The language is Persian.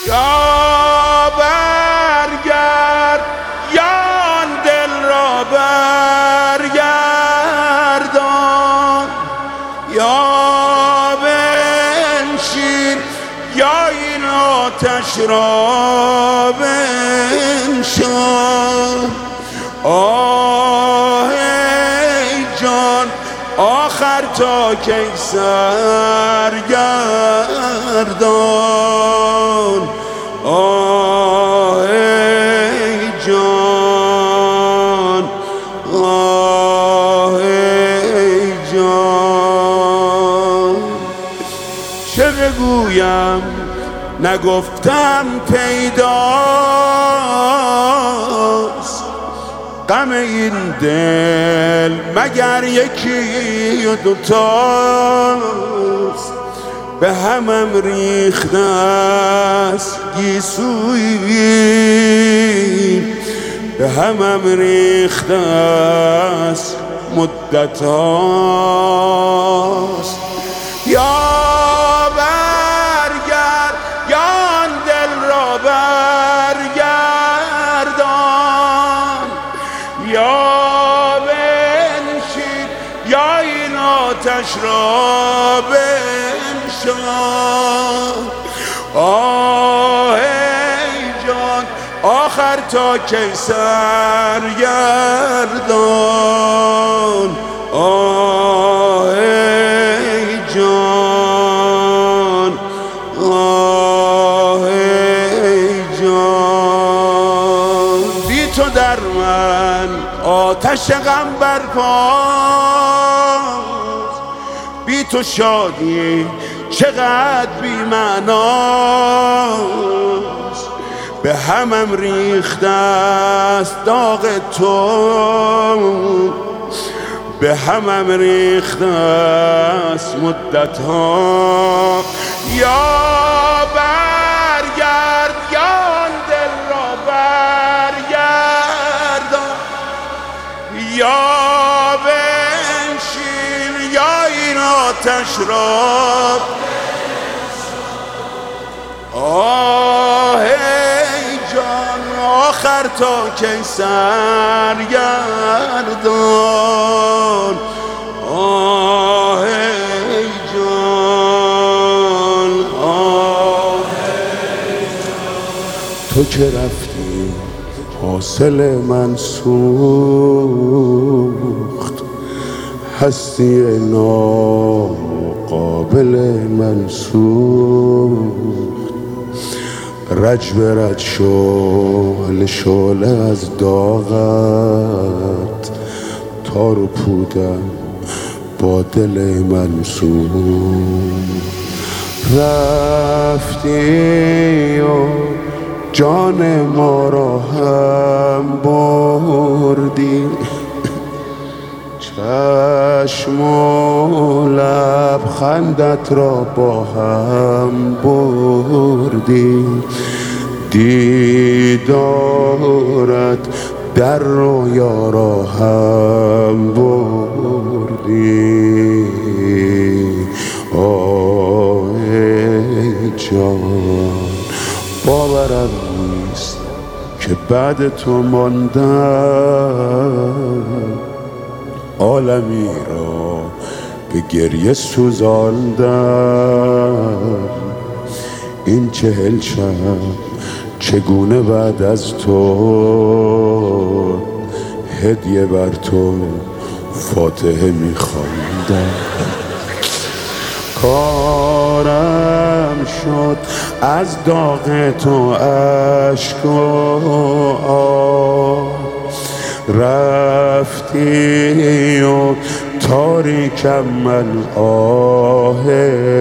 یا برگرد یان دل را برگردان، یا بنشین یا این آتش را بنشان. آه ای جان آخر تا کی سرگردان، آه ای جان، آه ای جان. چه بگویم نگفتم پیداست، غم این دل مگر یکی و دوتاست. به همم ریخته است گیسویی، به همم ریخته است مدت هاست. یا برگرد یا آن دل را برگردان، یا بنشین یا این آتش را بنشان. آه ای جان آخر تا کی سرگردان، آه ای جان، آه ای جان. بی تو در من آتش غم برپاست، بی تو شادی چقدر بی معناست. به همم ریخته است داغ تو، به همم ریخته است مدت ها. یا برگرد یا آن دل را برگردان، یا بنشین یا این آتش را. آه ای جان آخر تا کی سرگردان، آه ای جان، آه ای جان. تو که رفتی حاصل من سوخت، هستی ناقابل من سوخت. رج به رج شعله از داغت، تار و پودم با دل من سوخت. رفتی و جان ما را هم بردی، چشم و لبخندت را با هم بردی. دیدارت در رویا را هم بردی. آه ای جان باورم نیست که بعد تو ماندم، عالمی را به گریه سوزاندم. این 40 شب چگونه بعد از تو هدیه بر تو فاتحه می‌خواندم. کارم شد از داغ تو اشک و آه، رفتی و تاریکم من آه